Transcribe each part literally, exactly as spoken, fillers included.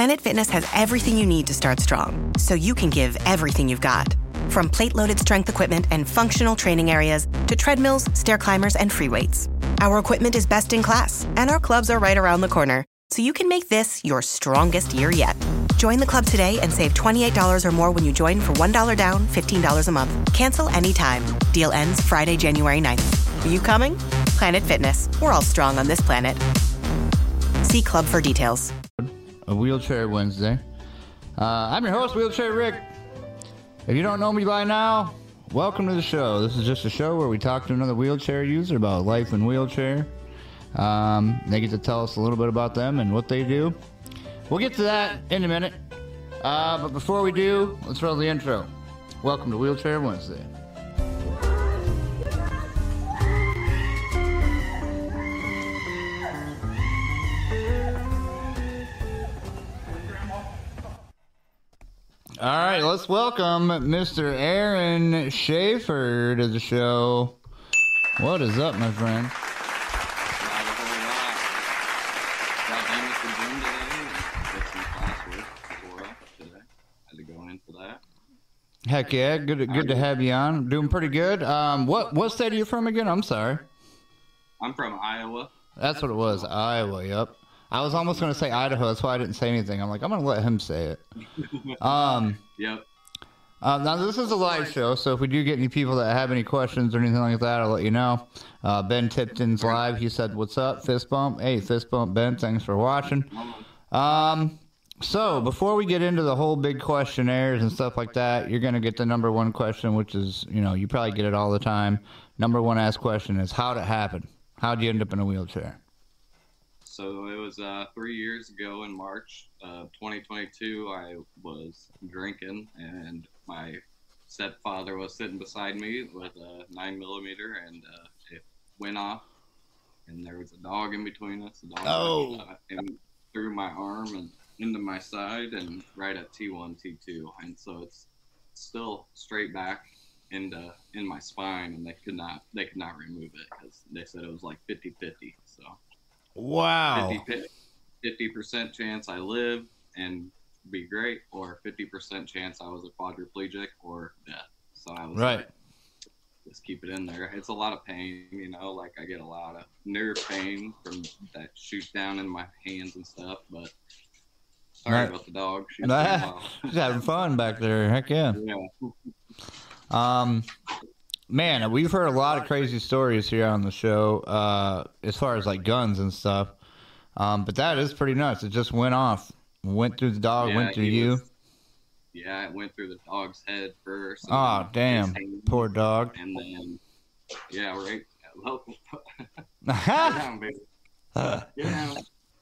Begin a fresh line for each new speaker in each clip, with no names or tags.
Planet Fitness has everything you need to start strong, so you can give everything you've got. From plate-loaded strength equipment and functional training areas to treadmills, stair climbers, and free weights. Our equipment is best in class, and our clubs are right around the corner, so you can make this your strongest year yet. Join the club today and save twenty-eight dollars or more when you join for one dollar down, fifteen dollars a month. Cancel anytime. Deal ends Friday, January ninth. Are you coming? Planet Fitness. We're all strong on this planet. See club for details.
A Wheelchair Wednesday. Uh, I'm your host, Wheelchair Rick. If you don't know me by now, welcome to the show. This is just a show where we talk to another wheelchair user about life in wheelchair. Um, they get to tell us a little bit about them and what they do. We'll get to that in a minute. Uh, but before we do, let's roll the intro. Welcome to Wheelchair Wednesday. All right, let's welcome Mister Aaron Schaefer to the show. What is up, my friend? Heck yeah, good good to have you on. Doing pretty good. Um, what what state are you from again? I'm sorry.
I'm from Iowa.
That's what it was, Iowa. Yep. I was almost going to say Idaho. That's why I didn't say anything. I'm like, I'm going to let him say it. Um,
yep.
Uh, now, this is a live show, so if we do get any people that have any questions or anything like that, I'll let you know. Uh, Ben Tipton's live. He said, what's up? Fist bump. Hey, fist bump, Ben. Thanks for watching. Um, so, before we get into the whole big questionnaires and stuff like that, you're going to get the number one question, which is, you know, you probably get it all the time. Number one asked question is, how'd it happen? How'd you end up in a wheelchair?
So it was uh, three years ago in March of twenty twenty-two. I was drinking, and my stepfather was sitting beside me with a nine millimeter, and uh, it went off, and there was a dog in between us. The dog
oh.
went, uh, in through my arm and into my side, and right at T one, T two, and so it's still straight back into in my spine, and they could not they could not remove it because they said it was like fifty-fifty. So.
Wow.
fifty percent chance I live and be great, or fifty percent chance I was a quadriplegic or death. So I was
right.
like, just keep it in there. It's a lot of pain, you know, like I get a lot of nerve pain from that shoots down in my hands and stuff, but sorry right. about the dog. She's,
nah, she's having fun back there. Heck yeah.
Yeah.
um, Man, we've heard a lot of crazy stories here on the show, uh, as far as like guns and stuff. Um, but that is pretty nuts. It just went off, went through the dog,
yeah,
went through you.
Was, yeah, it went through the dog's head first.
Oh, damn, poor dog.
And then, yeah, right. Well,
Get
down, baby. Get down.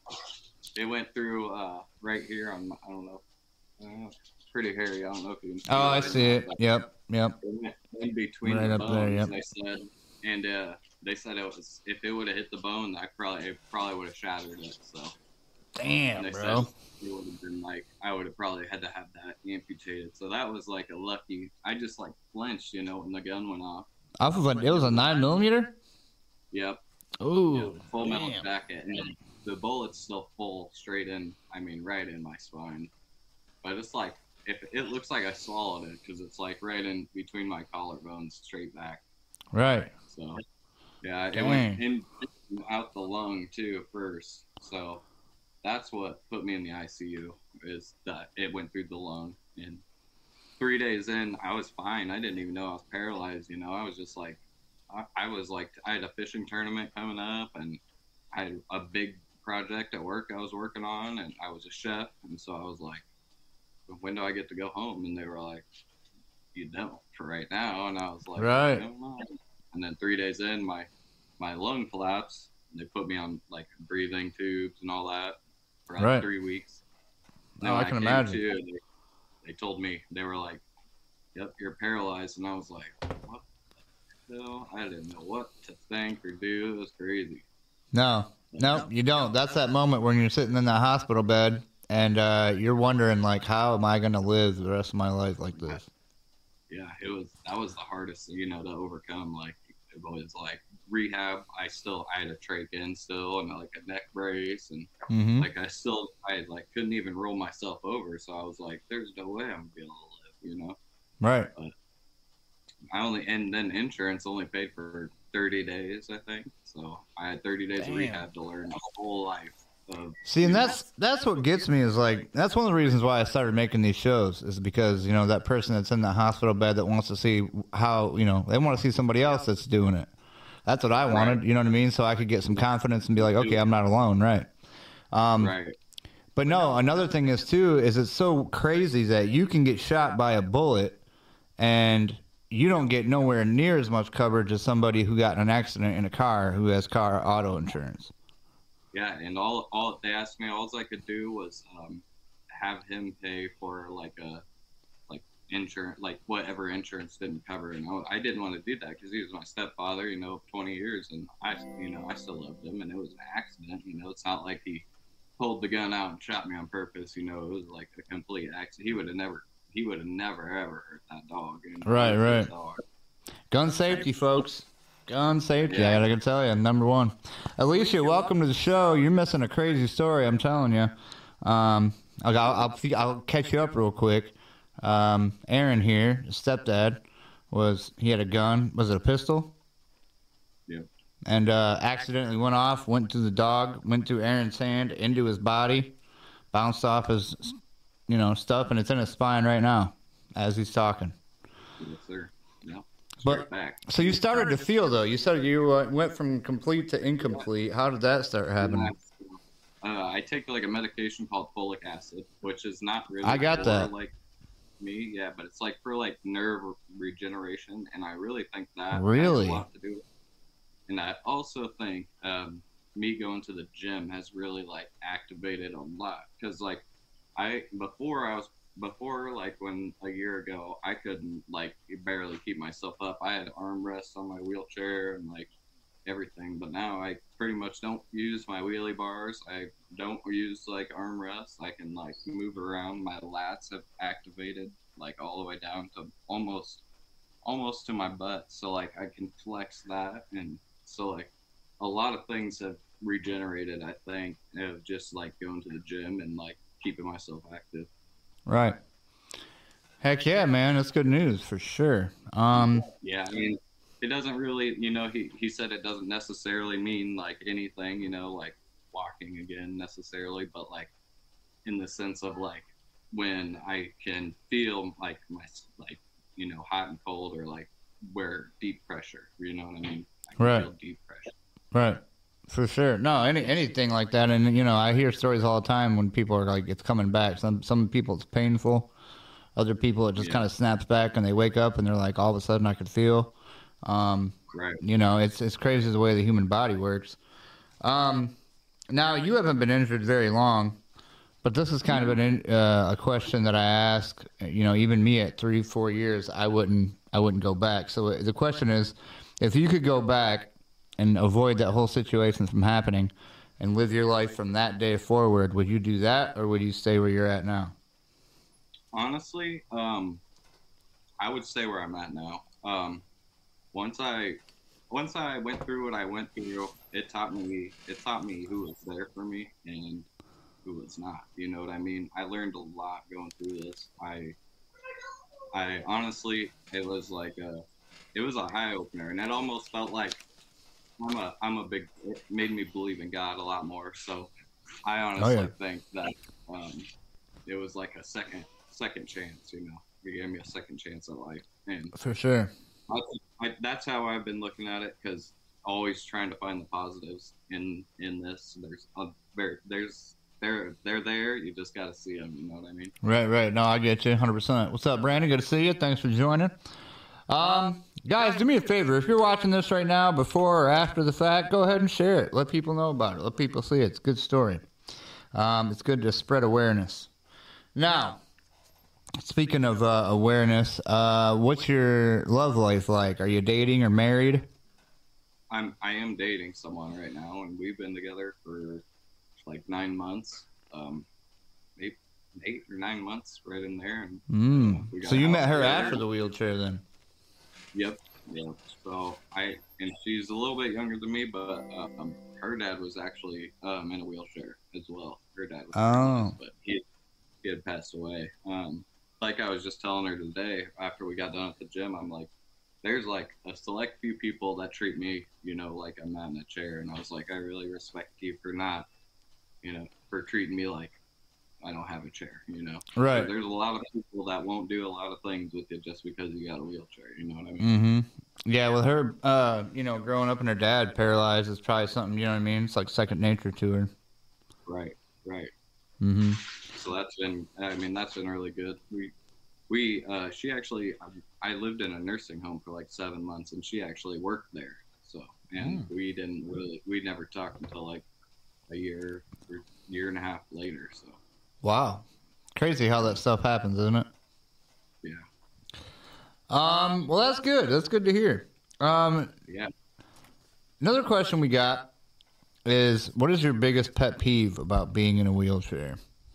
It went through uh, right here on. I don't know. Uh, pretty hairy. I don't know if you can see
Oh,
it
I see it. Yep, yep.
In between
right
the
up
bones,
there, yep.
they said, and uh, they said it was if it would have hit the bone, I probably it probably would have shattered it. So,
damn,
they
bro.
Said it would have been like I would have probably had to have that amputated. So that was like a lucky. I just like flinched, you know, when the gun went off.
Off of a, it was a nine millimeter.
Yep.
Ooh,
yep, full
damn.
metal jacket, and the bullet's still full, straight in. I mean, right in my spine. But it's like. If it looks like I swallowed it because it's like right in between my collarbones, straight back.
Right.
So, yeah, it
Dang.
went in out the lung too first. So that's what put me in the I C U is that it went through the lung. And three days in, I was fine. I didn't even know I was paralyzed. You know, I was just like, I, I was like, I had a fishing tournament coming up, and I had a big project at work I was working on, and I was a chef, and so I was like, when do I get to go home? And they were like, you don't for right now. And I was like,
right.
I don't know. And then three days in, my my lung collapsed. They put me on like breathing tubes and all that for like
right.
three weeks.
Oh, I can I imagine.
To, they, they told me, they were like, yep, you're paralyzed. And I was like, what the hell? I didn't know what to think or do. It was crazy.
No, no, you don't. That's that moment when you're sitting in that hospital bed. And uh, you're wondering, like, how am I going to live the rest of my life like this?
Yeah, it was, that was the hardest, you know, to overcome. Like, it was like, rehab, I still I had a trach in still and like a neck brace and
Mm-hmm.
like I still I like couldn't even roll myself over. So I was like, there's no way I'm gonna be able to live, you know.
Right.
But I only and then insurance only paid for thirty days, I think. So I had thirty days
Damn.
of rehab to learn a whole life. Of,
See, and that's that's what gets me is like that's one of the reasons why I started making these shows is because you know that person that's in the hospital bed that wants to see how you know they want to see somebody else that's doing it. That's what I wanted, you know what I mean? So I could get some confidence and be like, okay, I'm not alone, right? Um,
right.
But no, another thing is too is it's so crazy that you can get shot by a bullet and you don't get nowhere near as much coverage as somebody who got in an accident in a car who has car auto insurance.
Yeah, and all all they asked me, all I could do was um, have him pay for like a like insurance, like whatever insurance didn't cover. And I, I didn't want to do that because he was my stepfather, you know, twenty years, and I, you know, I still loved him, and it was an accident. You know, it's not like he pulled the gun out and shot me on purpose. You know, it was like a complete accident. He would have never, he would have never ever hurt that dog. You know?
Right, right.
Dog.
Gun safety, folks. Gun safety.
Yeah.
I gotta tell you, number one. Alicia, welcome to the show. You're missing a crazy story. I'm telling you. Um, I'll, I'll, I'll catch you up real quick. Um, Aaron here, stepdad, was he had a gun? Was it a pistol?
Yeah.
And uh, accidentally went off, went to the dog, went through Aaron's hand, into his body, bounced off his, you know, stuff, and it's in his spine right now, as he's talking.
Yes, sir. Yeah.
But
back.
so you started to feel though. You said you uh, went from complete to incomplete. How did that start happening?
Uh, I take like a medication called folic acid, which is not really
I got
for,
that.
like me, yeah, but it's like for like nerve regeneration, and I really think that
Really?
has a lot to do with it. And I also think um, me going to the gym has really like activated a lot because like I before I was before like when a year ago I couldn't like barely keep myself up. I had armrests on my wheelchair and like everything, but now I pretty much don't use my wheelie bars. I don't use like armrests. I can like move around. My lats have activated like all the way down to almost almost to my butt, so like I can flex that, and so like a lot of things have regenerated, I think, of just like going to the gym and like keeping myself active.
Right. Heck yeah, man. That's good news for sure. Um,
Yeah, I mean, it doesn't really, you know, he, he said it doesn't necessarily mean like anything, you know, like walking again necessarily, but like in the sense of like when I can feel like my, like, you know, hot and cold or like where deep pressure, you know what I mean? I can
Right.
feel deep pressure.
right. For sure. No, any anything like that. And, you know, I hear stories all the time when people are like, it's coming back. Some some people it's painful. Other people it just
Yeah.
kind of snaps back and they wake up and they're like, all of a sudden I could feel. Um,
Right.
you know, it's it's crazy the way the human body works. Um, now, you haven't been injured very long, but this is kind of an in, uh, a question that I ask. You know, even me at three, four years, I wouldn't I wouldn't go back. So the question is, if you could go back and avoid that whole situation from happening and live your life from that day forward, would you do that or would you stay where you're at now?
Honestly, um, I would stay where I'm at now. Um, once I, once I went through what I went through, it taught me, it taught me who was there for me and who was not. You know what I mean? I learned a lot going through this. I, I honestly, it was like a, it was a eye opener, and it almost felt like I'm a, I'm a big, it made me believe in God a lot more. So I honestly
Oh, yeah.
think that, um, it was like a second, second chance, you know, he gave me a second chance at life. And
For sure.
I, I, that's how I've been looking at it, because always trying to find the positives in, in this. There's a very, there's, they're, they're there. You just got to see them. You know what I mean?
Right, right. No, I get you one hundred percent. What's up, Brandon? Good to see you. Thanks for joining. Um, guys, do me a favor. If you're watching this right now, before or after the fact, go ahead and share it. Let people know about it. Let people see it. It's a good story. Um, it's good to spread awareness. Now, speaking of uh, awareness, uh, what's your love life like? Are you dating or married?
I'm, I am dating someone right now, and we've been together for like nine months, um, eight, eight or nine months right in there. And,
Mm.
we got
So
a
you
house
met her
together.
after the wheelchair then?
Yep. Yeah. So I and she's a little bit younger than me, but um, her dad was actually um, in a wheelchair as well. Her dad was paralyzed,
Oh.
but he he had passed away. Um, like I was just telling her today after we got done at the gym, I'm like, there's like a select few people that treat me, you know, like I'm not in a chair, and I was like, I really respect you for not, you know, for treating me like I don't have a chair, you know.
Right.
So there's a lot of people that won't do a lot of things with you just because you got a wheelchair. You know what I mean?
Mm-hmm. Yeah, with her, uh, you know, growing up and her dad paralyzed is probably something, you know what I mean? It's like second nature to her.
Right, right.
Mm-hmm.
So that's been, I mean, that's been really good. We, we, uh, she actually, I lived in a nursing home for like seven months, and she actually worked there. So, and
Mm.
we didn't really, we never talked until like a year or year and a half later. So.
Wow. Crazy how that stuff happens, isn't it?
Yeah.
Um, well, that's good. That's good to hear. Um,
Yeah.
Another question we got is, what is your biggest pet peeve about being in a wheelchair?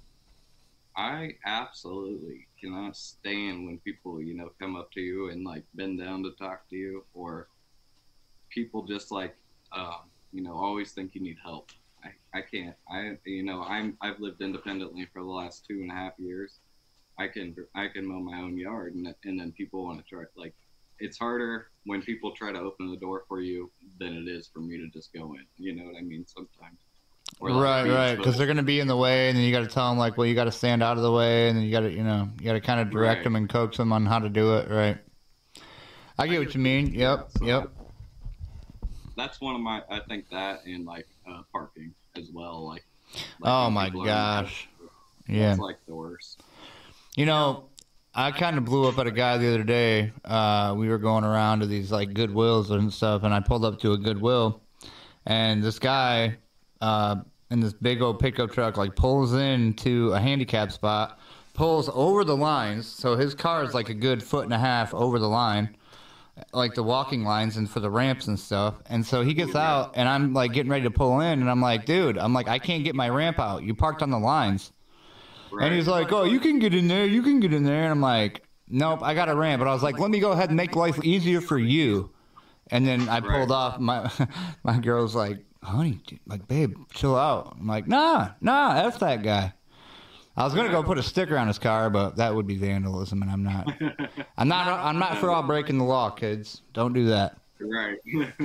I absolutely cannot stand when people, you know, come up to you and like bend down to talk to you, or people just like, um, you know, always think you need help. I, I can't. I, you know, I'm I've lived independently for the last two and a half years. I can I can mow my own yard, and and then people want to try. Like, it's harder when people try to open the door for you than it is for me to just go in. You know what I mean? Sometimes. Or like
Right,
being
right.
supposed-
Because they're going to be in the way, and then you got to tell them, like, well, you got to stand out of the way, and then you got to, you know, you got to kind of direct
Right.
them and coax them on how to do it, right? I get what you mean. Yep,
So
yep.
That's one of my. I think that and like uh, parking as well. Like. like
Oh,
when
my
people are-
gosh. Yeah.
That's like the worst.
You know, I kind of blew up at a guy the other day. Uh, we were going around to these, like, Goodwills and stuff, and I pulled up to a Goodwill, and this guy uh, in this big old pickup truck, like, pulls into a handicap spot, pulls over the lines, so his car is, like, a good foot and a half over the line, like the walking lines and for the ramps and stuff. And so he gets out, and I'm, like, getting ready to pull in, and I'm like, dude, I'm like, I can't get my ramp out. You parked on the lines.
Right.
And he's like, oh, you can get in there, you can get in there. And I'm like, nope, I got a ramp. But I was like, let me go ahead and make life easier for you. And then I pulled off. My my girl's like, honey, dude, like, babe, chill out. I'm like, nah, nah, F that guy. I was going to go put a sticker on his car, but that would be vandalism, and I'm not. I'm not I'm not for all breaking the law, kids. Don't do that.
Right.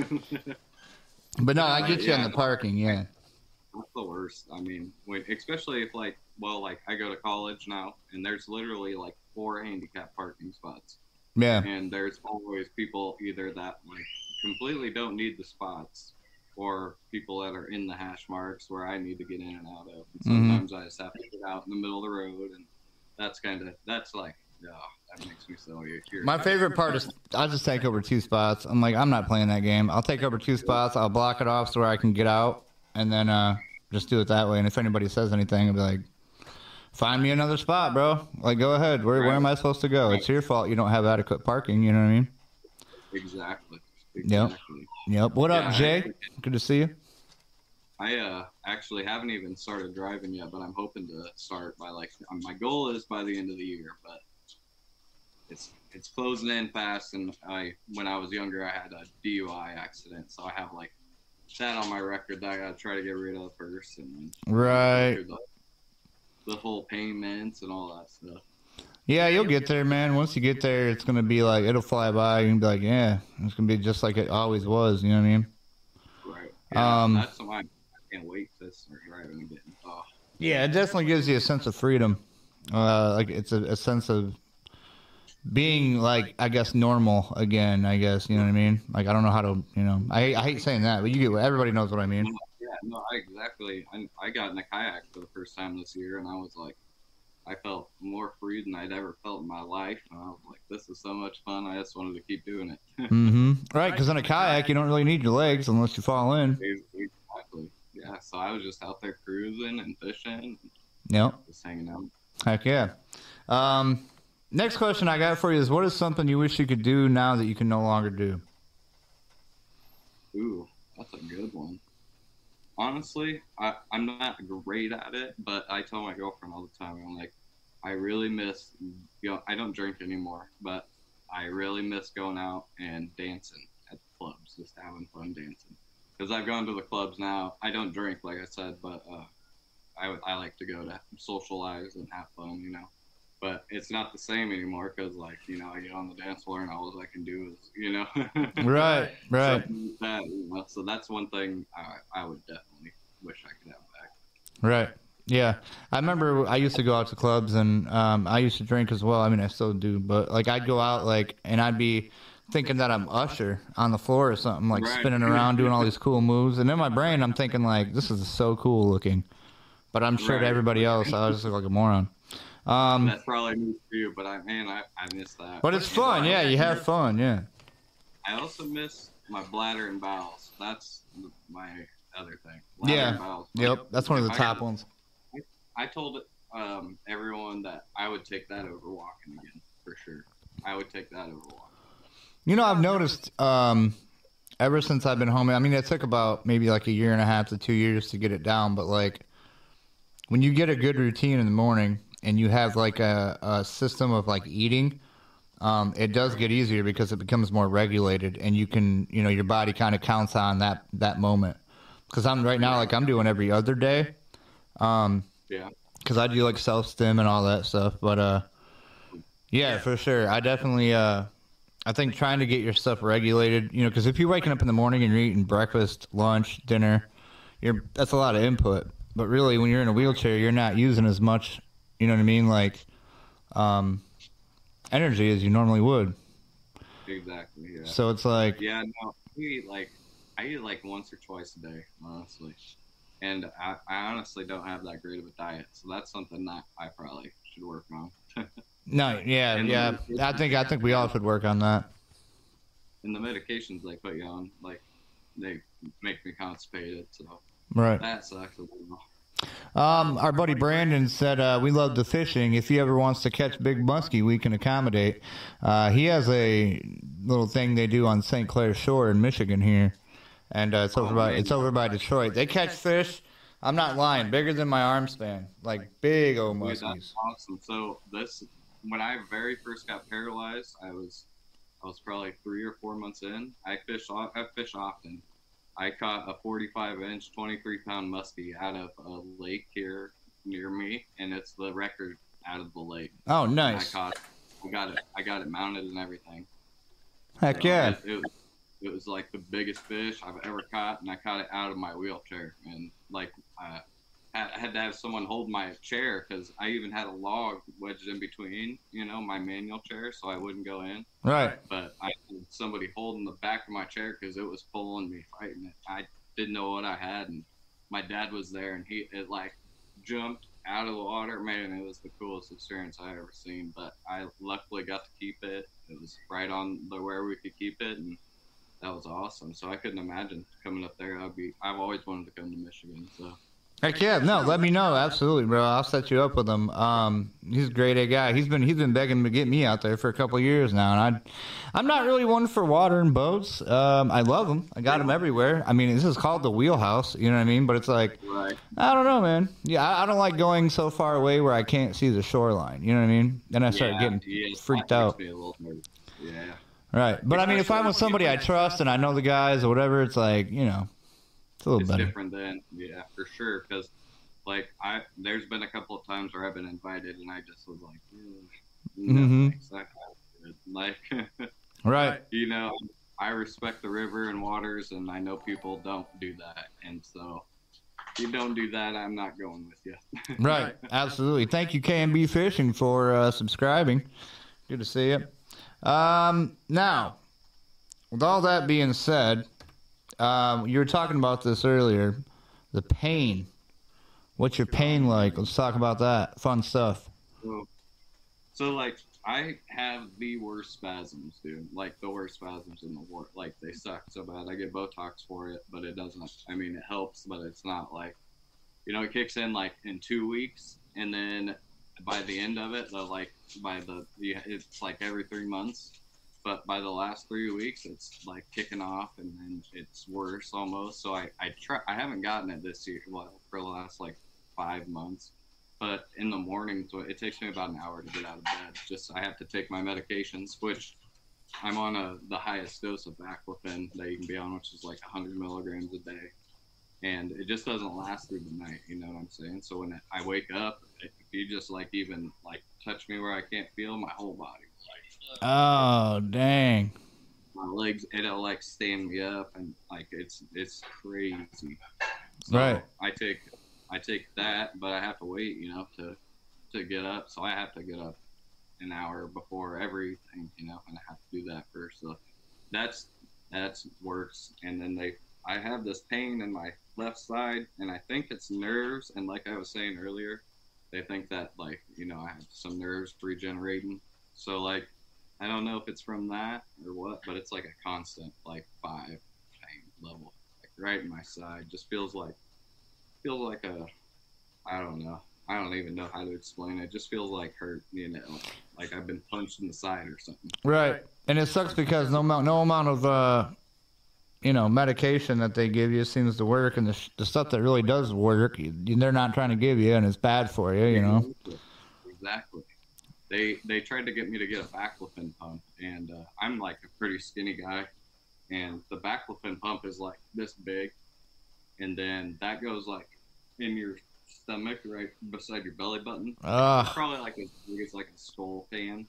But no, I get you on the parking, yeah.
That's the worst. I mean, when, especially if like, well, like I go to college now, and there's literally like four handicap parking spots,
Yeah.
and there's always people either that like completely don't need the spots, or people that are in the hash marks where I need to get in and out of. And sometimes I just have to get out in the middle of the road, and that's kind of that's like, oh, that makes me so irritated.
My favorite part is I'll just take over two spots. I'm like, I'm not playing that game. I'll take over two spots. I'll block it off so where I can get out, and then uh, just do it that way. And if anybody says anything, I'll be like, find me another spot, bro. Like, go ahead. Where, where am I supposed to go? It's your fault you don't have adequate parking. You know what I mean?
Exactly.
Yep.
Exactly.
Yep. What up,
Yeah,
Jay?
I-
Good to see you.
I uh, actually haven't even started driving yet, but I'm hoping to start by like um, my goal is by the end of the year, but it's it's closing in fast. And I when I was younger, I had a D U I accident, so I have like that on my record that I gotta try to get rid of first, and then
Right.
the, the whole payments and all that stuff.
Yeah, you'll get there, man. Once you get there, it's gonna be like it'll fly by. You can be like, yeah, it's gonna be just like it always was. You know what I mean?
Right. Yeah,
Um,
that's why I can't wait to start driving again. Oh,
Yeah, it definitely gives you a sense of freedom. Uh, like it's a, a sense of being like, I guess, normal again. I guess you know what I mean. Like I don't know how to, you know, I I hate saying that, but you get what everybody knows what I mean.
yeah, no, I exactly. I, I got in a kayak for the first time this year, and I was like, I felt more free than I'd ever felt in my life. And I was like, this is so much fun. I just wanted to keep doing it.
Mm-hmm. Right, because in a kayak, you don't really need your legs unless you fall in.
Exactly. Yeah. So I was just out there cruising and fishing, and
Yep.
just hanging out.
Heck yeah. Um, next question I got for you is, what is something you wish you could do now that you can no longer do?
Ooh, that's a good one. Honestly, I, I'm not great at it, but I tell my girlfriend all the time, I'm like, I really miss, you know, I don't drink anymore, but I really miss going out and dancing at the clubs, just having fun dancing. Because I've gone to the clubs now. I don't drink, like I said, but uh, I, I like to go to socialize and have fun, you know. But it's not the same anymore because, like, you know, I get on the dance floor and all I can do is, you know.
Right, right.
Like that, you know? So that's one thing I, I would definitely wish I could have back.
Right. Yeah. I remember I used to go out to clubs and um, I used to drink as well. I mean, I still do. But, like, I'd go out, like, and I'd be thinking that I'm Usher on the floor or something, like
Right.
spinning around doing all these cool moves. And in my brain, I'm thinking, like, this is so cool looking. But I'm sure
Right.
to everybody else, I just look like a moron. Um,
That's probably me too, but I man, I, I miss that.
but it's
And
fun.
I
Yeah,
also
you have
miss-
fun. Yeah.
I also miss my bladder and bowels. That's my other thing. Bladder
Yeah.
and bowels.
Yep.
Like,
That's one of the
if I
top
could-
ones.
I told um, everyone that I would take that over walking again, for sure. I would take that over walking.
You know, I've noticed um, ever since I've been home, I mean, it took about maybe like a year and a half to two years to get it down, but like when you get a good routine in the morning and you have like a, a system of like eating, um, it does get easier because it becomes more regulated and you can, you know, your body kind of counts on that, that moment. Because I'm right now, like I'm doing every other day. Um,
Yeah.
Because I do like self-stim and all that stuff. But, uh, yeah, for sure. I definitely, uh, I think trying to get your stuff regulated, you know, because if you're waking up in the morning and you're eating breakfast, lunch, dinner, you're that's a lot of input. But really, when you're in a wheelchair, you're not using as much, you know what I mean, like um, energy as you normally would.
Exactly. Yeah.
So it's like,
Yeah. No. I eat like I eat like once or twice a day, honestly. And I, I honestly don't have that great of a diet, so that's something that I probably should work on.
no, yeah,
And
yeah.
the-
I think I think we all should work on that.
And the medications they put you on, like, they make me constipated, so
Right.
that sucks a little.
Um, our buddy Brandon said, uh, we love the fishing. If he ever wants to catch big muskie, we can accommodate. Uh, he has a little thing they do on Saint Clair Shore in Michigan here. And, uh, it's over
Oh,
by,
man.
it's over by Detroit. They catch fish. I'm not lying. Bigger than my arm span. Like big old
Dude,
muskies.
that's awesome. So this, when I very first got paralyzed, I was, I was probably three or four months in. I fish, o- I fish often. I caught a forty-five inch, twenty-three pound muskie out of a lake here near me, and it's the record out of the lake.
Oh,
And
nice.
I caught, I got it, I got it mounted and everything.
Heck
So
yeah.
It, it, was, it was like the biggest fish I've ever caught, and I caught it out of my wheelchair. And like, uh, I had to have someone hold my chair because I even had a log wedged in between, you know, my manual chair, so I wouldn't go in.
Right.
But I had somebody holding the back of my chair because it was pulling me, fighting it. I didn't know what I had, and my dad was there, and he it like jumped out of the water. Man, it was the coolest experience I ever seen. But I luckily got to keep it. It was right on the where we could keep it, and that was awesome. So I couldn't imagine coming up there. I'd be. I've always wanted to come to Michigan, so.
Heck yeah, no, let me know. Absolutely, bro. I'll set you up with him. Um, he's a great A guy. He's been he's been begging to get me out there for a couple of years now, and I, I'm not really one for water and boats. Um, I love them. I got them everywhere. I mean, this is called the wheelhouse. You know what I mean? But it's like,
Right.
I don't know, man. Yeah, I, I don't like going so far away where I can't see the shoreline. You know what I mean? Then I start
Yeah,
getting
yeah,
freaked
that makes
out.
me a little nervous. Yeah.
Right. But I mean, if I'm with somebody I trust and I know the guys or whatever, it's like, you know, it's a little
It's
better.
different than yeah, for sure. Because like I, there's been a couple of times where I've been invited and I just was like, "Ugh, no,
Mhm.
thanks, that sounds good." Like,
Right.
you know, I respect the river and waters, and I know people don't do that, and so if you don't do that, I'm not going with you.
Right, absolutely. Thank you, K M B Fishing, for uh, subscribing. Good to see you. Um, now, with all that being said, um, you were talking about this earlier, the pain. What's your pain like? Let's talk about that. Fun stuff.
So, so like I have the worst spasms, dude. Like the worst spasms in the world. Like they suck so bad. I get Botox for it, but it doesn't. I mean, it helps, but it's not like, you know, it kicks in like in two weeks, and then by the end of it, the like by the yeah, it's like every three months. But by the last three weeks, it's like kicking off, and then it's worse almost. So I I try. I haven't gotten it this year. Well, for the last like five months. But in the morning, so it takes me about an hour to get out of bed. Just I have to take my medications, which I'm on a the highest dose of baclofen that you can be on, which is like one hundred milligrams a day, and it just doesn't last through the night. You know what I'm saying? So when I wake up, if you just like even like touch me where I can't feel, my whole body, like,
oh dang,
my legs, it'll like stand me up, and like it's it's crazy. So
right.
I take I take that, but I have to wait, you know, to to get up. So I have to get up an hour before everything, you know, and I have to do that first. So that's that's worse. And then they, I have this pain in my left side, and I think it's nerves. And like I was saying earlier, they think that like, you know, I have some nerves regenerating. So like, I don't know if it's from that or what, but it's like a constant like five pain level, like right in my side. Just feels like feels like a, I don't know. I don't even know how to explain it. It just feels like hurt, you know, like I've been punched in the side or something.
Right. And it sucks because no amount, no amount of, uh, you know, medication that they give you seems to work. And the, the stuff that really does work, you, they're not trying to give you, and it's bad for you, you know.
Exactly. They they tried to get me to get a baclofen pump, and uh, I'm like a pretty skinny guy. And the baclofen pump is like this big. And then that goes like in your stomach right beside your belly button.
Uh,
it's probably like a, it's like a skull fan,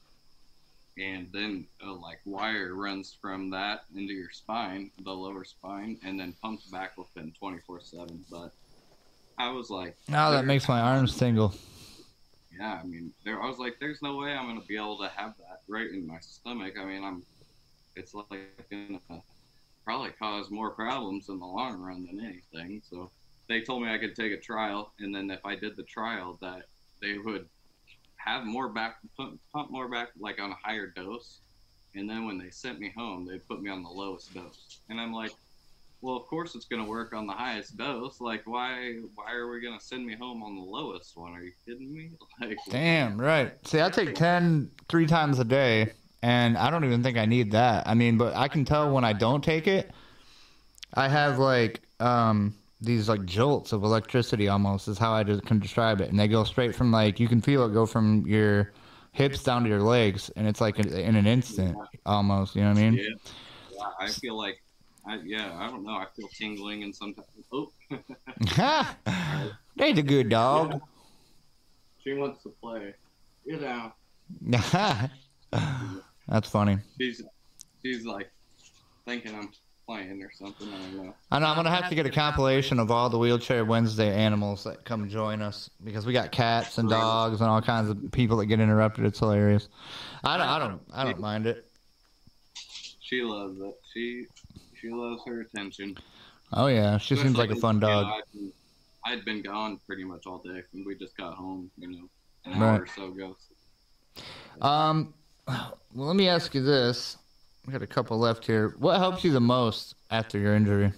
and then a like wire runs from that into your spine, the lower spine, and then pumps baclofen twenty-four seven. But I was like,
now that makes my arms tingle.
Yeah, I mean, there I was like, there's no way I'm gonna be able to have that right in my stomach. I mean, I'm it's like gonna probably cause more problems in the long run than anything. So they told me I could take a trial, and then if I did the trial, that they would have more back, pump, pump more back, like on a higher dose. And then when they sent me home, they put me on the lowest dose. And I'm like, well, of course it's going to work on the highest dose. Like, why why are we going to send me home on the lowest one? Are you kidding me? Like,
damn, right. See, I take ten three times a day, and I don't even think I need that. I mean, but I can tell when I don't take it, I have like, um... these like jolts of electricity almost is how I just can describe it. And they go straight from like, you can feel it go from your hips down to your legs. And it's like in an instant almost, you know what I mean?
Yeah, yeah I feel like, I, yeah, I don't know. I feel tingling and sometimes, oh.
They's a good dog.
Yeah. She wants to play. Get out.
That's funny.
She's, she's like thinking I'm playing or something. I don't know.
I know. I'm gonna have to get a compilation of all the Wheelchair Wednesday animals that come join us, because we got cats and dogs and all kinds of people that get interrupted. It's hilarious. I don't. I don't. I don't mind it.
She loves it. She she loves her attention.
Oh yeah, she seems like a fun dog.
You know, I'd, I'd been gone pretty much all day, and we just got home, you know, an
right.
hour or so ago.
Um, well, let me ask you this. We got a couple left here. What helps you the most after your injury?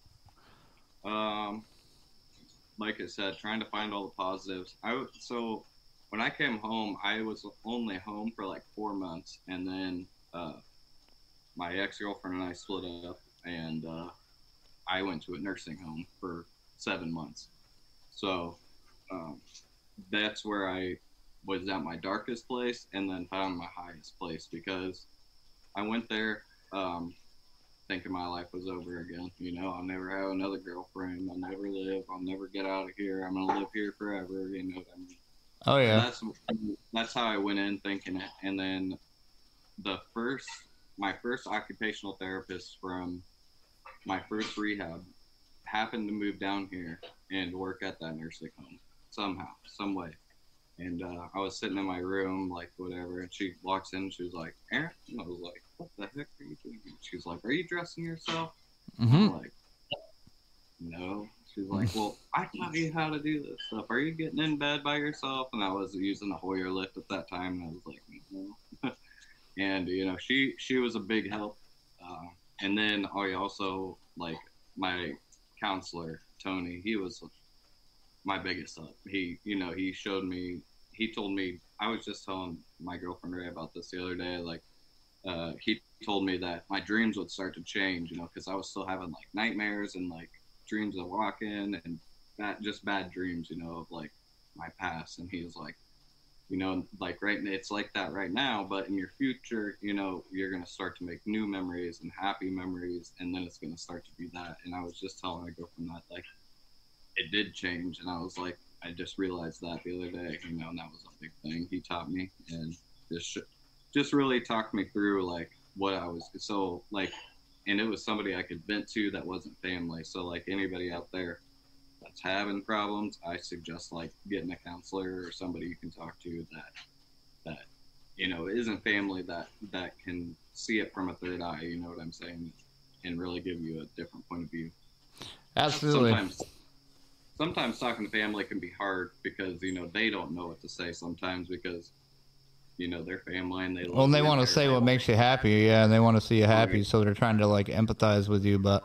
Um, like I said, trying to find all the positives. I so when I came home, I was only home for like four months, and then uh, my ex-girlfriend and I split up, and uh, I went to a nursing home for seven months. So um, that's where I was at my darkest place, and then found my highest place, because I went there um, thinking my life was over again. You know, I'll never have another girlfriend. I'll never live. I'll never get out of here. I'm going to live here forever. You know what I mean?
Oh, yeah.
That's, that's how I went in thinking it. And then the first, my first occupational therapist from my first rehab happened to move down here and work at that nursing home somehow, some way. And uh, I was sitting in my room, like, whatever, and she walks in, and she was like, Aaron? And I was like, what the heck are you doing? She's like, are you dressing yourself?
Mm-hmm.
I'm like, no. She's like, well, I taught you how to do this stuff. Are you getting in bed by yourself? And I was using a Hoyer lift at that time, and I was like, no. And, you know, she, she was a big help. Uh, and then I also, like, my counselor, Tony, he was my biggest help. He, you know, he showed me, he told me, I was just telling my girlfriend Ray about this the other day, like, uh, he told me that my dreams would start to change, you know, because I was still having, like, nightmares and, like, dreams of walking and bad, just bad dreams, you know, of, like, my past. And he was like, you know, like right, it's like that right now, but in your future, you know, you're going to start to make new memories and happy memories, and then it's going to start to be that. And I was just telling my girlfriend that, like, it did change, and I was like, I just realized that the other day, you know, and that was a big thing he taught me, and just just really talked me through like what I was so like, and it was somebody I could vent to that wasn't family. So like anybody out there that's having problems, I suggest like getting a counselor or somebody you can talk to that that you know isn't family, that that can see it from a third eye. You know what I'm saying? And really give you a different point of view.
Absolutely.
Sometimes, sometimes talking to family can be hard because you know they don't know what to say sometimes because you know their family and they
well they want to say what makes you happy, yeah, and they want to see you happy, right. So they're trying to like empathize with you, but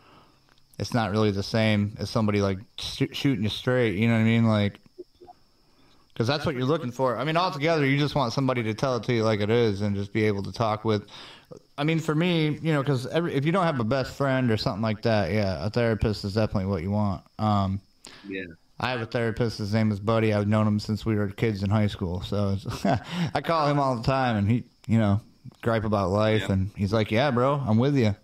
it's not really the same as somebody like sh- shooting you straight, you know what I mean? Like, because that's what you're looking for. I mean, altogether, you just want somebody to tell it to you like it is and just be able to talk with. I mean, for me, you know, because if you don't have a best friend or something like that, yeah, a therapist is definitely what you want. Um,
yeah.
I have a therapist. His name is Buddy. I've known him since we were kids in high school. So it's, I call him all the time, and he, you know, gripe about life, yep. And he's like, "Yeah, bro, I'm with you."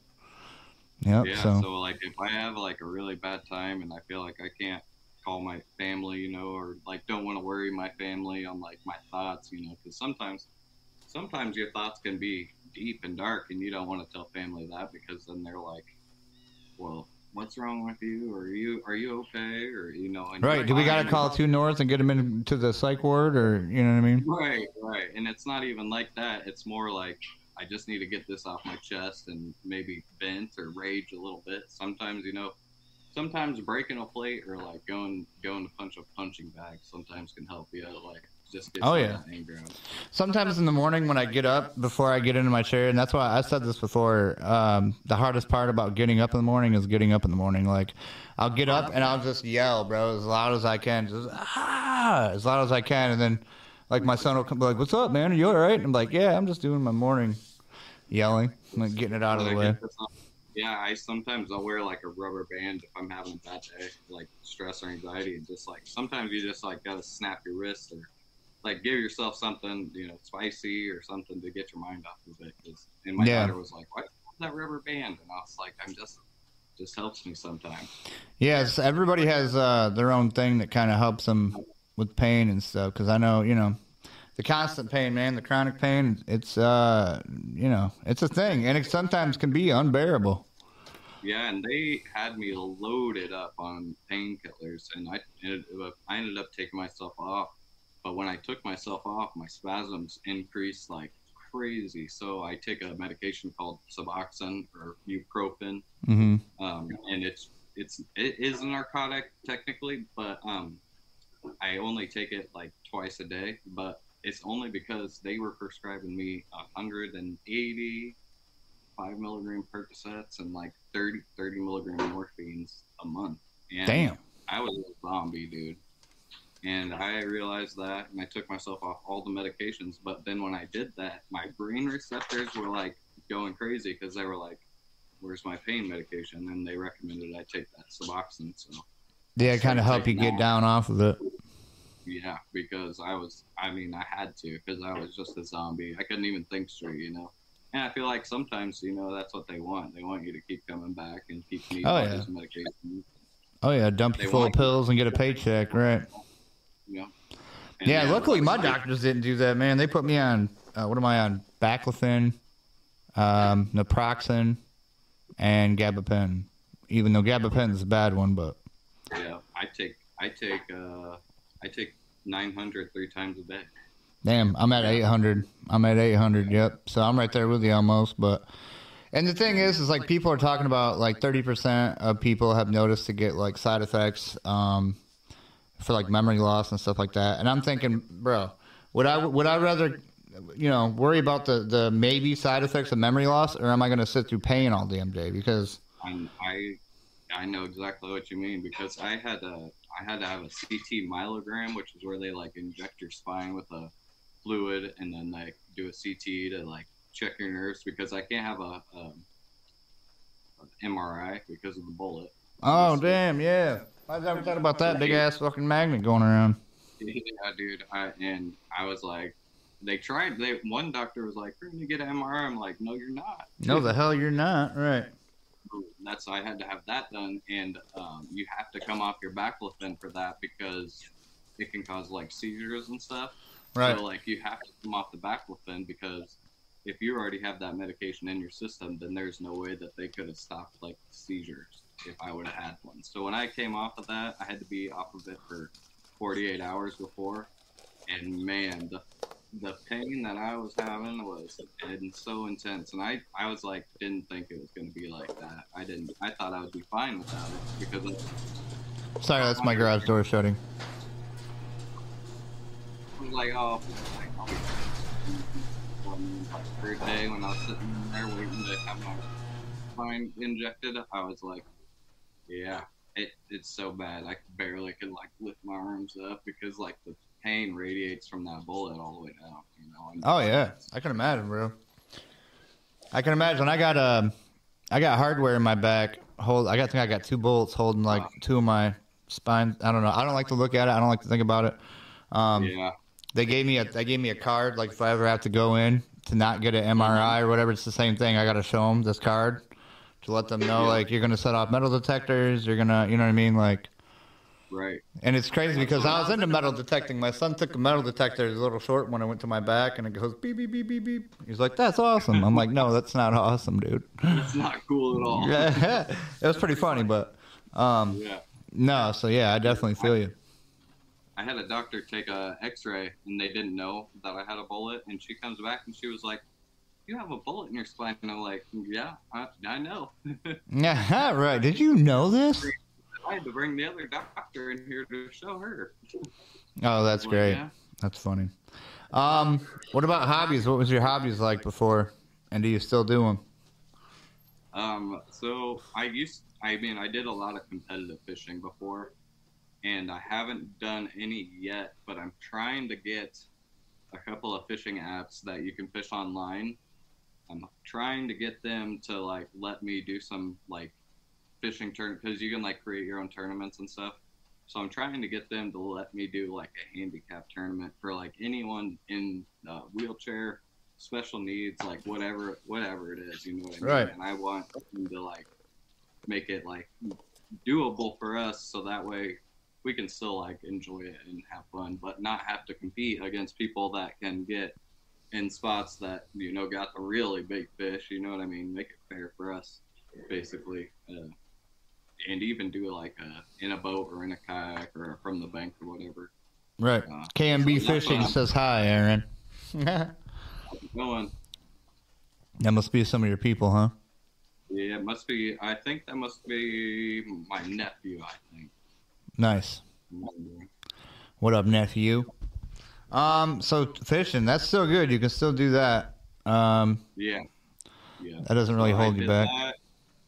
Yep,
yeah.
So.
so, like, if I have like a really bad time and I feel like I can't call my family, you know, or like don't want to worry my family on like my thoughts, you know, because sometimes, sometimes your thoughts can be deep and dark, and you don't want to tell family that because then they're like, "Well, what's wrong with you? Or are you are you okay?" Or you know, and
right? Do we got to call Two North and get them into the psych ward, or you know what I mean?
Right, right. And it's not even like that. It's more like I just need to get this off my chest and maybe vent or rage a little bit. Sometimes, you know, sometimes breaking a plate or like going going to punch a punching bag sometimes can help you out, like just get
oh yeah
anger out.
Sometimes in the morning when I get up before I get into my chair, and that's why I said this before, um the hardest part about getting up in the morning is getting up in the morning. Like I'll get up and I'll just yell, bro, as loud as I can, just ah as loud as I can, and then like my son will come be like, "What's up, man? Are you all right?" And I'm like, "Yeah, I'm just doing my morning yelling, I'm like getting it out of the way."
Yeah, I sometimes I'll wear like a rubber band if I'm having a bad day, like stress or anxiety, and just like sometimes you just like gotta snap your wrist or like give yourself something, you know, spicy or something to get your mind off of it. Cause, and my
yeah.
daughter was like, "Why that rubber band?" And I was like, "I'm just just helps me sometimes."
Yes, everybody has uh, their own thing that kind of helps them with pain and stuff. Because I know, you know, the constant pain, man, the chronic pain, it's, uh, you know, it's a thing. And it sometimes can be unbearable.
Yeah, and they had me loaded up on painkillers. And I ended, up, I ended up taking myself off. But when I took myself off, my spasms increased like crazy. So I take a medication called Suboxone or Bupropion.
Mm-hmm.
Um, and it's, it's, it is a narcotic technically, but um, I only take it like twice a day. But it's only because they were prescribing me one hundred eighty five milligram Percocets and like thirty, thirty milligram morphines a month. And
damn.
I was a zombie, dude. And I realized that, and I took myself off all the medications. But then when I did that, my brain receptors were like going crazy because they were like, "Where's my pain medication?" And they recommended I take that Suboxone. So
yeah, it kind of helped you get down off of it.
Yeah, because I was, I mean, I had to, because I was just a zombie. I couldn't even think straight, you know. And I feel like sometimes, you know, that's what they want. They want you to keep coming back and keep needing
oh,
all
yeah.
these medications.
Oh, yeah, dump you full of pills and get a paycheck, right?
Yeah.
And yeah, luckily my doctors didn't do that, man. They put me on, uh, what am I on, Baclofen, um, Naproxen, and Gabapentin. Even though Gabapentin is a bad one, but...
Yeah, I take, I take, uh... I take nine hundred three times a day.
Damn, I'm at eight hundred. I'm at eight hundred, yep. So I'm right there with you almost. But and the thing is, is like people are talking about like thirty percent of people have noticed to get like side effects um, for like memory loss and stuff like that. And I'm thinking, bro, would I would I rather, you know, worry about the, the maybe side effects of memory loss, or am I going to sit through pain all damn day? Because
I I I know exactly what you mean, because I had a I had to have a C T myelogram, which is where they like inject your spine with a fluid and then like do a C T to like check your nerves, because I can't have a, a an M R I because of the bullet.
Oh damn, yeah. I never thought about that big ass fucking magnet going around.
Yeah, dude. I, and I was like, they tried. They one doctor was like, "We're gonna get an M R I." I'm like, "No, you're not."
No, the hell you're not. Right.
That's why I had to have that done, and um, you have to come off your baclofen for that because it can cause like seizures and stuff.
Right.
So like you have to come off the baclofen because if you already have that medication in your system, then there's no way that they could have stopped like seizures if I would have had one. So when I came off of that, I had to be off of it for forty-eight hours before, and man, the the pain that I was having was and so intense, and I I was like didn't think it was going to be like that. I didn't. I thought I would be fine without it because. Of,
Sorry, that's my garage door shutting.
I was like, oh, like, I'll be third day when I was sitting there waiting to have my spine injected, I was like, yeah, it it's so bad. I barely could like lift my arms up because like the pain radiates from that bullet all the way down. You know. And
oh yeah, I can imagine, bro. I can imagine. I got um, I got hardware in my back. Hold. I got. I think I got two bullets holding like wow. two of my spine. I don't know. I don't like to look at it. I don't like to think about it. Um,
yeah.
They gave me a they gave me a card, like if I ever have to go in to not get an M R I or whatever, it's the same thing. I got to show them this card to let them know, like, you're going to set off metal detectors, you're going to, you know what I mean? Like,
right.
And it's crazy because I was into metal detecting. My son took a metal detector, a little short one, and went to my back, and it goes beep, beep, beep, beep, beep. He's like, that's awesome. I'm like, no, that's not awesome, dude.
It's not cool at all.
Yeah, it was pretty funny, but, um, yeah. no, so yeah, I definitely feel you.
I had a doctor take a x-ray and they didn't know that I had a bullet, and she comes back and she was like, you have a bullet in your spine. And I'm like, yeah, I, I know.
Yeah, right. Did you know this?
I had to bring the other doctor in here to show her.
Oh, that's
like,
great.
yeah.
That's funny. Um, what about hobbies? What was your hobbies like before? And do you still do them?
Um, so I used, I mean, I did a lot of competitive fishing before. And I haven't done any yet, but I'm trying to get a couple of fishing apps that you can fish online. I'm trying to get them to like let me do some like fishing turn because you can like create your own tournaments and stuff. So I'm trying to get them to let me do like a handicap tournament for like anyone in a wheelchair, special needs, like whatever, whatever it is, you know what I mean?
Right.
And I want them to like make it like doable for us, so that way we can still like enjoy it and have fun, but not have to compete against people that can get in spots that, you know, got the really big fish, you know what I mean? Make it fair for us, basically. Uh, and even do like a, in a boat or in a kayak or from the bank or whatever.
Right. Uh, K M B so Fishing says hi, Aaron.
Going.
That must be some of your people, huh?
Yeah, it must be. I think that must be my nephew, I think.
Nice. What up, nephew? Um, so fishing, that's still good. You can still do that. Um,
yeah. Yeah.
That doesn't really so hold you back.
That.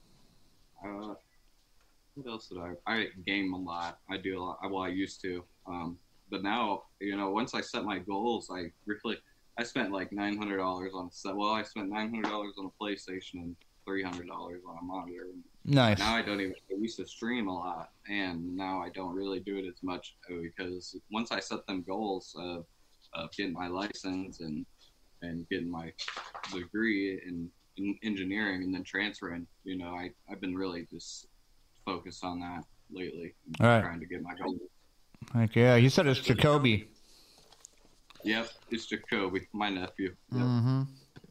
Uh, what else did I? I game a lot. I do a lot. Well, I used to. Um, but now, you know, once I set my goals, I really, I spent like nine hundred dollars on set. Well, I spent nine hundred dollars on a PlayStation and three hundred dollars on a monitor.
Nice.
Now I don't even, I used to stream a lot, and now I don't really do it as much because once I set them goals of, of getting my license and and getting my degree in, in engineering and then transferring, you know, I, I've been really just focused on that lately.
All right.
Trying to get my goals.
Like, yeah, you said it's Jacoby.
Yep, it's Jacoby, my nephew. Yep.
Mm-hmm.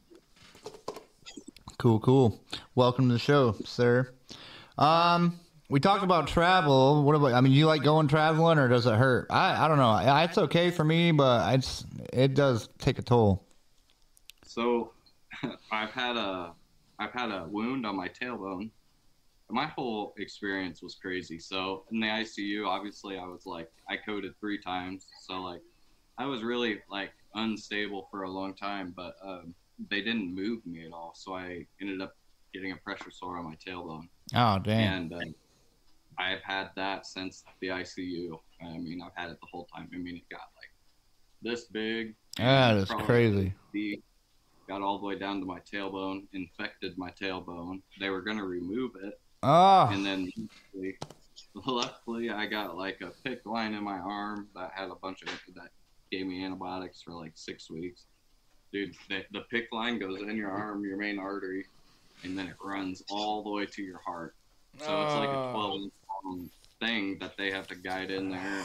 Cool, cool. Welcome to the show, sir. Um, we talked about travel. What about? I mean, you like going traveling, or does it hurt? I, I don't know. I, it's okay for me, but it's it does take a toll.
So, I've had a I've had a wound on my tailbone. My whole experience was crazy. So in the I C U, obviously, I was like I coded three times. So like, I was really like unstable for a long time, but um, they didn't move me at all. So I ended up getting a pressure sore on my tailbone.
Oh, damn.
And uh, I've had that since the I C U. I mean, I've had it the whole time. I mean, it got like this big.
That is crazy.
The, got all the way down to my tailbone, infected my tailbone. They were going to remove it.
Oh.
And then luckily I got like a PICC line in my arm that had a bunch of that gave me antibiotics for like six weeks. Dude, the, the PICC line goes in your arm, your main artery, and then it runs all the way to your heart. So it's like a twelve inch long thing that they have to guide in there.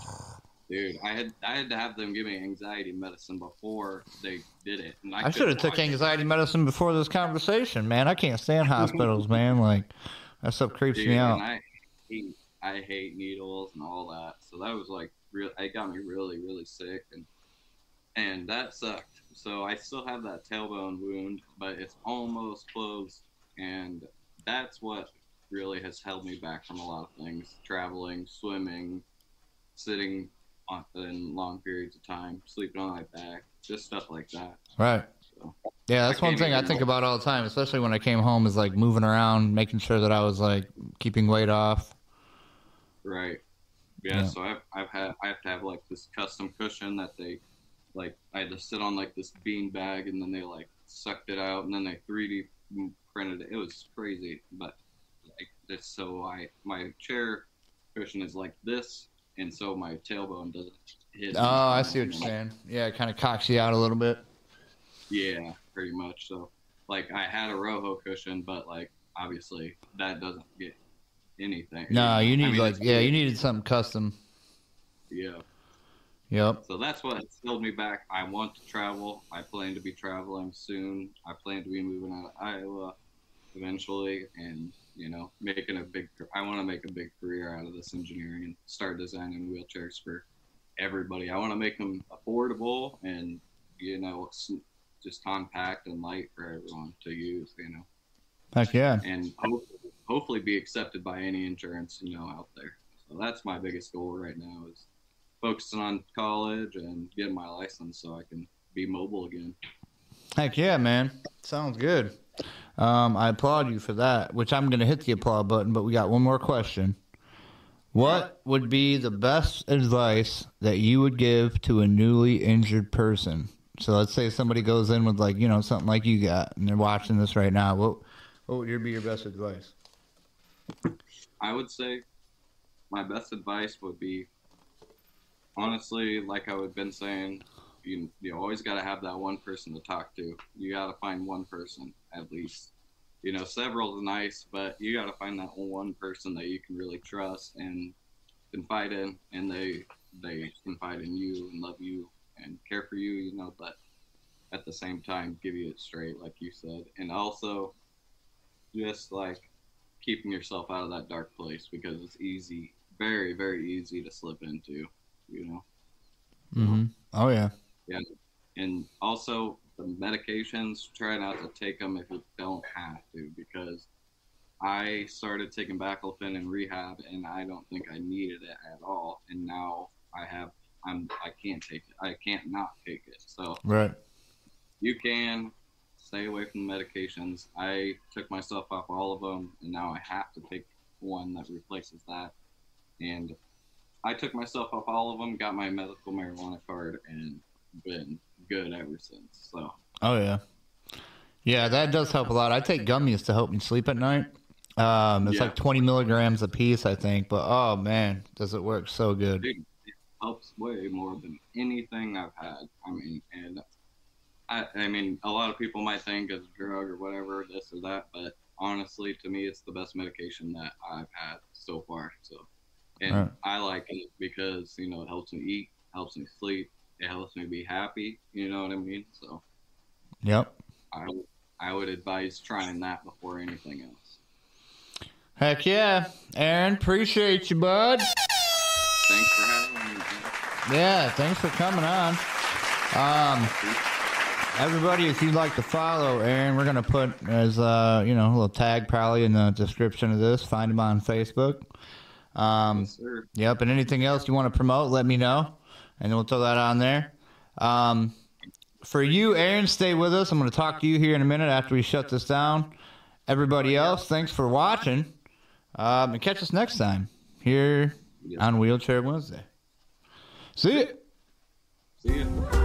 Dude, I had I had to have them give me anxiety medicine before they did it. And I,
I should have took anxiety medicine before this conversation, man. I can't stand hospitals, man. Like, that stuff creeps
Dude,
me out.
And I hate, I hate needles and all that. So that was like, real. It got me really, really sick, and and that sucked. So I still have that tailbone wound, but it's almost closed, and that's what really has held me back from a lot of things: traveling, swimming, sitting on in long periods of time, sleeping on my back, just stuff like that.
Right.
So,
yeah, that's one thing I think about all the time, especially when I came home, is like moving around, making sure that I was like keeping weight off.
Right. Yeah,
yeah.
so I've I've had I have to have like this custom cushion that they like I had to sit on like this bean bag, and then they like sucked it out, and then they three D printed it. It was crazy, but like it's so I my chair cushion is like this, and so my tailbone doesn't hit.
Oh, I see what you're saying. Yeah, it kind of cocks you out a little bit.
Yeah, pretty much. So, like, I had a Rojo cushion, but like, obviously, that doesn't get anything.
No, you need
I mean,
like yeah, you needed something custom.
Yeah.
Yep.
So that's what held me back. I want to travel. I plan to be traveling soon. I plan to be moving out of Iowa eventually, and you know, making a big. I want to make a big career out of this engineering and start designing wheelchairs for everybody. I want to make them affordable and you know, just compact and light for everyone to use. You know.
Heck yeah.
And hopefully, hopefully be accepted by any insurance you know out there. So that's my biggest goal right now is focusing on college and getting my license so I can be mobile again.
Heck yeah, man. Sounds good. Um, I applaud you for that, which I'm going to hit the applaud button, but we got one more question. What would be the best advice that you would give to a newly injured person? So let's say somebody goes in with like, you know, something like you got and they're watching this right now. What, what would be your best advice?
I would say my best advice would be, honestly, like I've been saying, you you always got to have that one person to talk to. You got to find one person at least. You know, several is nice, but you got to find that one person that you can really trust and confide in, and they they confide in you and love you and care for you. You know, but at the same time, give you it straight, like you said, and also just like keeping yourself out of that dark place because it's easy, very very easy to slip into. You know.
Mm-hmm. Oh yeah.
Yeah, and also the medications, try not to take them if you don't have to, because I started taking baclofen in rehab and I don't think I needed it at all, and now I have I'm I can't take it. I can't not take it. So
right,
you can stay away from the medications. I took myself off all of them, and now I have to take one that replaces that. And I took myself off all of them, got my medical marijuana card, and been good ever since. So.
Oh yeah, yeah, that does help a lot. I take gummies to help me sleep at night. Um, it's
yeah.
like twenty milligrams a piece, I think. But oh man, does it work so good?
Dude, it helps way more than anything I've had. I mean, and I, I mean, a lot of people might think it's a drug or whatever, this or that, but honestly, to me, it's the best medication that I've had so far. So, and right. I like it because you know it helps me eat, helps me sleep. It helps me be happy, you know what I mean? So,
yep.
I, I would advise trying that before anything else.
Heck yeah. Aaron, appreciate you, bud.
Thanks for having me. Man.
Yeah, thanks for coming on. Um, everybody, if you'd like to follow Aaron, we're going to put as, uh, you know, a little tag probably in the description of this. Find him on Facebook. Um,
yes, sir.
Yep, and anything else you want to promote, let me know. And we'll throw that on there. Um, for you, Aaron, stay with us. I'm going to talk to you here in a minute after we shut this down. Everybody else, thanks for watching. Um, and catch us next time here on Wheelchair Wednesday. See ya.
See ya.